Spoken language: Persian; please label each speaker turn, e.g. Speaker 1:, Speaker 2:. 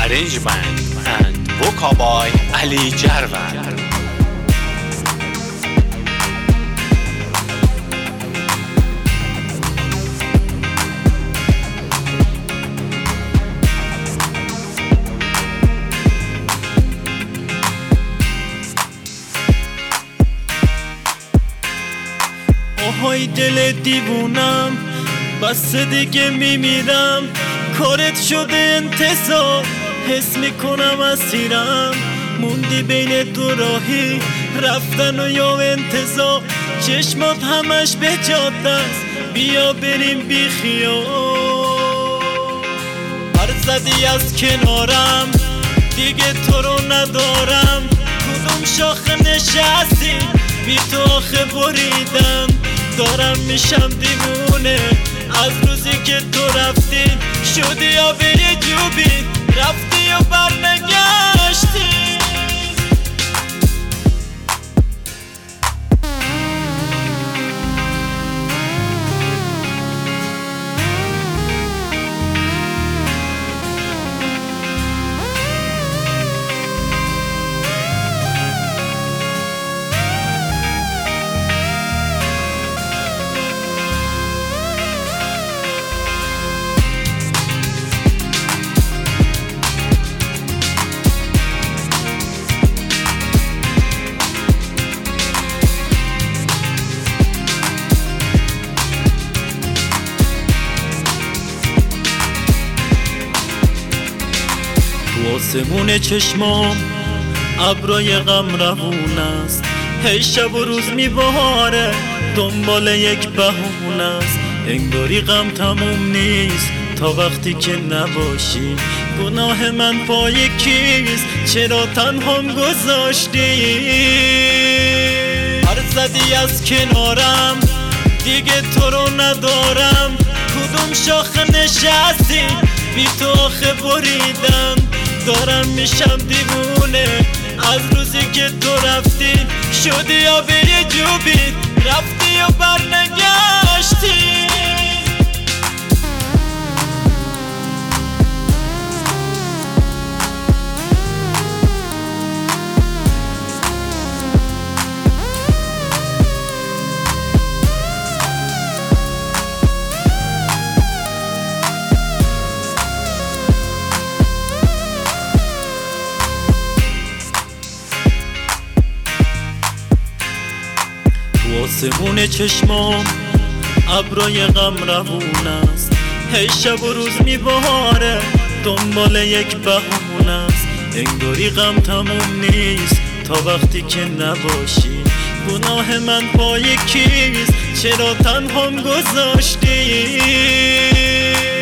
Speaker 1: arrangement and vocal by Ali Jarvan.
Speaker 2: آهای دل دیوونم، بس دیگه میمیرم، کارت شده انتظار، حس میکنم اسیرم، موندی بین دو راهی، رفتن و یا انتظار، چشمات همش به جاده است، بیا بریم بی خیال. هر زدی از کنارم، دیگه تو رو ندارم، کدوم شاخه نشستی، بی تو آخه بریدم، دارم میشم دیوونه از روزی که تو رفتی، شدی آبی جوبی، رفتی و برنگشتی. آسمون چشمام ابرای غم روون است، هی شب و روز میباره دنبال یک بهونه است، انگاری غم تموم نیست تا وقتی که نباشی، گناه من پای کیست چرا تنهام گذاشتی. هر زدی از کنارم، دیگه تو رو ندارم، کدوم شاخه نشستی، بی تو آخه بریدم، دارم میشم دیوونه از روزی که تو رفتی، شدی آبی جوبی، رفتی و برنگشتی. آسمون چشمام ابرای غم روون است، هی شب و روز میباره دنبال یک بهونه است، انگاری غم تموم نیست تا وقتی که نباشی، گناه من پای کیست چرا تنهام گذاشتی.